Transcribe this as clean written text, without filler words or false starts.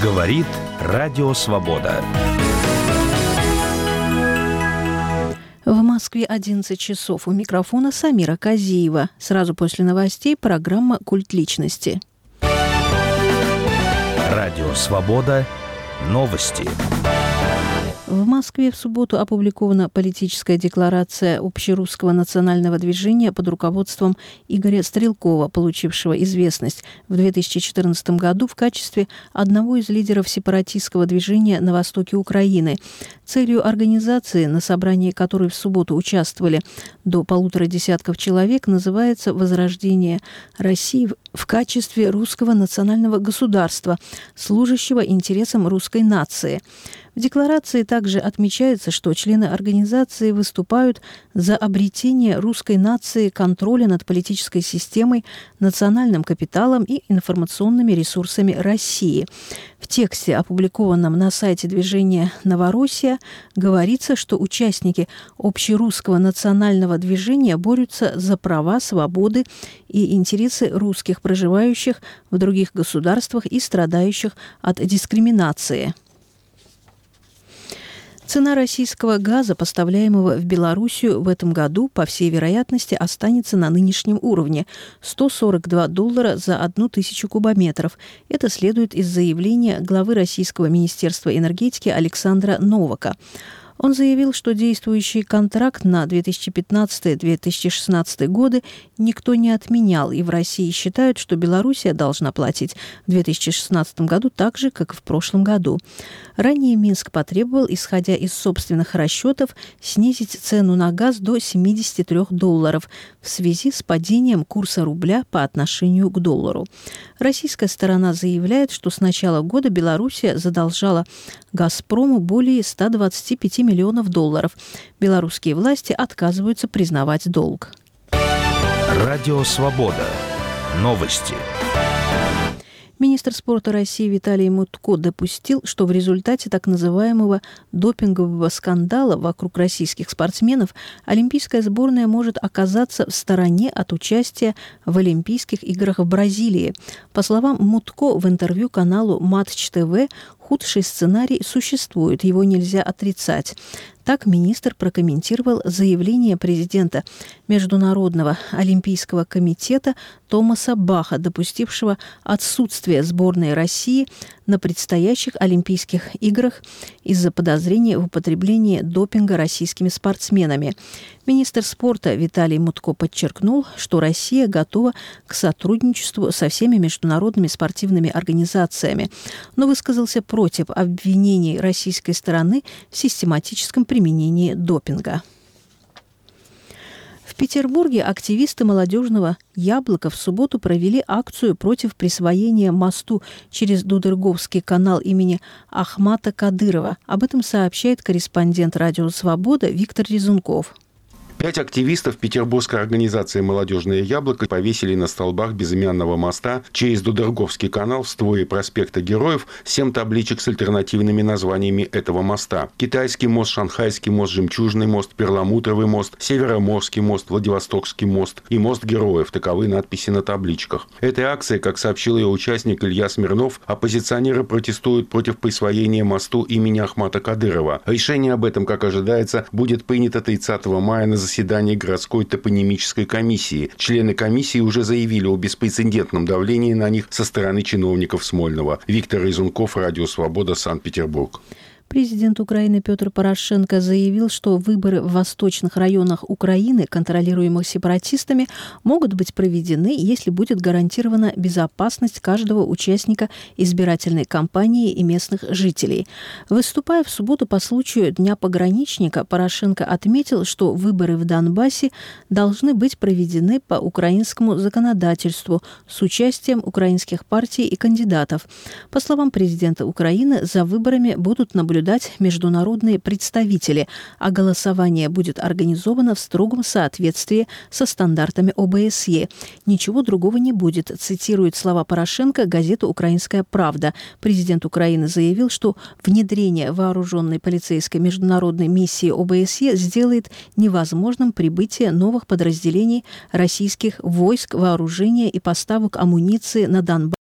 Говорит Радио Свобода. В Москве 11 часов. У микрофона Самира Казиева. Сразу после новостей программа «Культ личности». Радио Свобода. Новости. В Москве в субботу опубликована политическая декларация Общерусского национального движения под руководством Игоря Стрелкова, получившего известность в 2014 году в качестве одного из лидеров сепаратистского движения на востоке Украины. Целью организации, на собрании которой в субботу участвовали до 150 человек, называется «Возрождение России в качестве русского национального государства, служащего интересам русской нации». В декларации также отмечается, что члены организации выступают за обретение русской нации контроля над политической системой, национальным капиталом и информационными ресурсами России. В тексте, опубликованном на сайте движения «Новороссия», говорится, что участники общерусского национального движения борются за права, свободы и интересы русских, проживающих в других государствах и страдающих от дискриминации. Цена российского газа, поставляемого в Белоруссию в этом году, по всей вероятности, останется на нынешнем уровне – $142 за 1000 кубометров. Это следует из заявления главы Российского министерства энергетики Александра Новака. Он заявил, что действующий контракт на 2015-2016 годы никто не отменял, и в России считают, что Белоруссия должна платить в 2016 году так же, как и в прошлом году. Ранее Минск потребовал, исходя из собственных расчетов, снизить цену на газ до $73 в связи с падением курса рубля по отношению к доллару. Российская сторона заявляет, что с начала года Белоруссия задолжала «Газпрому» более $125 миллионов. Белорусские власти отказываются признавать долг. Радио Свобода. Новости. Министр спорта России Виталий Мутко допустил, что в результате так называемого допингового скандала вокруг российских спортсменов олимпийская сборная может оказаться в стороне от участия в Олимпийских играх в Бразилии. По словам Мутко в интервью каналу Матч ТВ, худший сценарий существует, его нельзя отрицать. Так министр прокомментировал заявление президента Международного олимпийского комитета Томаса Баха, допустившего отсутствие сборной России на предстоящих Олимпийских играх из-за подозрения в употреблении допинга российскими спортсменами. Министр спорта Виталий Мутко подчеркнул, что Россия готова к сотрудничеству со всеми международными спортивными организациями, но высказался против обвинений российской стороны в систематическом применении допинга. В Петербурге активисты молодежного «Яблоко» в субботу провели акцию против присвоения мосту через Дудерговский канал имени Ахмата Кадырова. Об этом сообщает корреспондент «Радио Свобода» Виктор Резунков. 5 активистов петербургской организации «Молодежное яблоко» повесили на столбах безымянного моста через Дудерговский канал в створе проспекта Героев 7 табличек с альтернативными названиями этого моста. Китайский мост, Шанхайский мост, Жемчужный мост, Перламутровый мост, Североморский мост, Владивостокский мост и мост Героев. Таковы надписи на табличках. Этой акцией, как сообщил ее участник Илья Смирнов, оппозиционеры протестуют против присвоения мосту имени Ахмата Кадырова. Решение об этом, как ожидается, будет принято 30 мая на заседании городской топонимической комиссии. Члены комиссии уже заявили о беспрецедентном давлении на них со стороны чиновников Смольного. Виктор Резунков, Радио Свобода, Санкт-Петербург. Президент Украины Петр Порошенко заявил, что выборы в восточных районах Украины, контролируемых сепаратистами, могут быть проведены, если будет гарантирована безопасность каждого участника избирательной кампании и местных жителей. Выступая в субботу по случаю Дня пограничника, Порошенко отметил, что выборы в Донбассе должны быть проведены по украинскому законодательству с участием украинских партий и кандидатов. По словам президента Украины, за выборами будут наблюдать международные представители, а голосование будет организовано в строгом соответствии со стандартами ОБСЕ. Ничего другого не будет, цитирует слова Порошенко газета «Украинская правда». Президент Украины заявил, что внедрение вооруженной полицейской международной миссии ОБСЕ сделает невозможным прибытие новых подразделений российских войск, вооружения и поставок амуниции на Донбасс